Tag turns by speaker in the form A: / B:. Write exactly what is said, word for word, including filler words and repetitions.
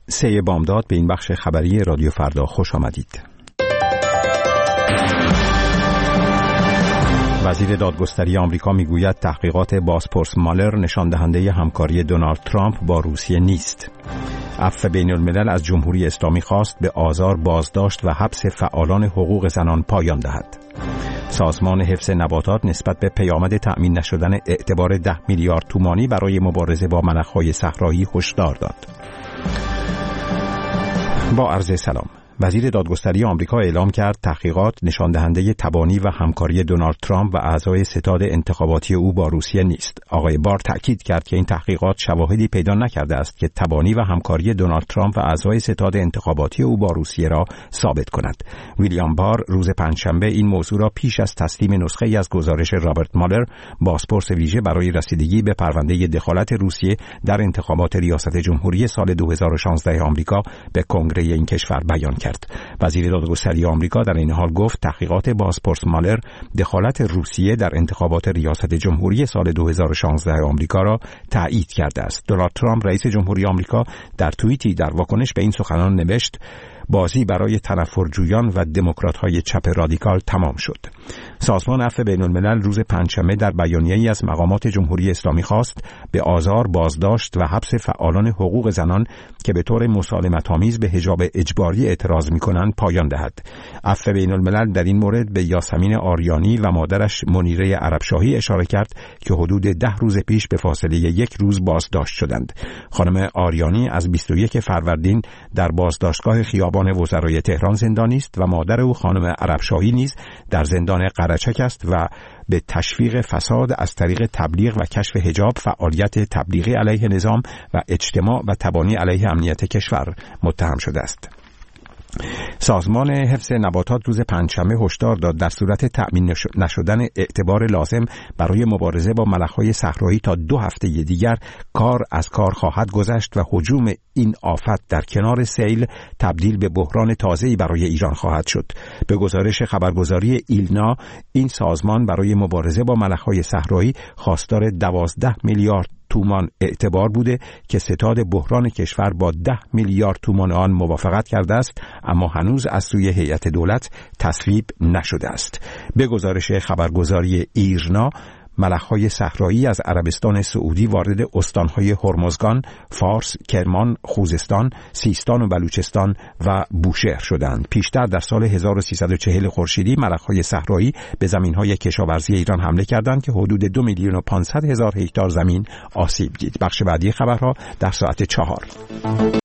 A: سه بامداد به این بخش خبری رادیو فردا خوش آمدید. وزیر دادگستری آمریکا میگوید تحقیقات بازپرس مالر نشان دهنده همکاری دونالد ترامپ با روسیه نیست. عفو بین الملل از جمهوری اسلامی خواست به آزار، بازداشت و حبس فعالان حقوق زنان پایان دهد. سازمان حفظ نباتات نسبت به پیامد تأمین نشدن اعتبار ده میلیارد تومانی برای مبارزه با ملخ‌های صحرایی هشدار داد. با عرض سلام. وزیر دادگستری آمریکا اعلام کرد تحقیقات نشان دهنده تبانی و همکاری دونالد ترامپ و اعضای ستاد انتخاباتی او با روسیه نیست. آقای بار تأکید کرد که این تحقیقات شواهدی پیدا نکرده است که تبانی و همکاری دونالد ترامپ و اعضای ستاد انتخاباتی او با روسیه را ثابت کند. ویلیام بار روز پنجشنبه این موضوع را پیش از تسلیم نسخه‌ای از گزارش رابرت مالر، بازپرس ویژه برای رسیدگی به پرونده دخالت روسیه در انتخابات ریاست جمهوری سال دو هزار و شانزده آمریکا به کنگره این کشور بیان کرد. وزیر دادگستری آمریکا در این حال گفت تحقیقات بازپرس مالر دخالت روسیه در انتخابات ریاست جمهوری سال دو هزار و شانزده آمریکا را تایید کرده است. دونالد ترامپ رئیس جمهوری آمریکا در توییتی در واکنش به این سخنان نوشت بازی برای تنفرجویان و دموکرات‌های چپ رادیکال تمام شد. سازمان عفو بین الملل روز پنجشنبه در بیانیه‌ای از مقامات جمهوری اسلامی خواست به آزار، بازداشت و حبس فعالان حقوق زنان که به طور مسالمت‌آمیز به حجاب اجباری اعتراض می‌کنند پایان دهد. عفو بین الملل در این مورد به یاسمین آریانی و مادرش منیره عربشاهی اشاره کرد که حدود ده روز پیش به فاصله یک روز بازداشت شدند. خانم آریانی از بیست و یک فروردین در بازداشتگاه خیابان وزرای تهران زندانی است و مادر او خانم عربشاهی نیز در زندان قرچک است و به تشویق فساد از طریق تبلیغ و کشف حجاب، فعالیت تبلیغی علیه نظام و اجتماع و تبانی علیه امنیت کشور متهم شده است. سازمان حفظ نباتات روز پنجشنبه هشدار داد در صورت تأمین نشدن اعتبار لازم برای مبارزه با ملخ‌های صحرایی تا دو هفته دیگر کار از کار خواهد گذشت و هجوم این آفت در کنار سیل تبدیل به بحران تازه‌ای برای ایران خواهد شد. به گزارش خبرگزاری ایلنا، این سازمان برای مبارزه با ملخ‌های صحرایی خواستار دوازده میلیارد تومان اعتبار بوده که ستاد بحران کشور با ده میلیارد تومان آن موافقت کرده است، اما هنوز از سوی هیئت دولت تصویب نشده است. به گزارش خبرگزاری ایرنا، ملخ‌های صحرایی از عربستان سعودی وارد استان‌های هرمزگان، فارس، کرمان، خوزستان، سیستان و بلوچستان و بوشهر شدند. پیشتر در سال هزار و سیصد و چهل خورشیدی ملخ‌های صحرایی به زمین‌های کشاورزی ایران حمله کردند که حدود دو میلیون و پانصد هزار هکتار زمین آسیب دید. بخش بعدی خبرها در ساعت چهار.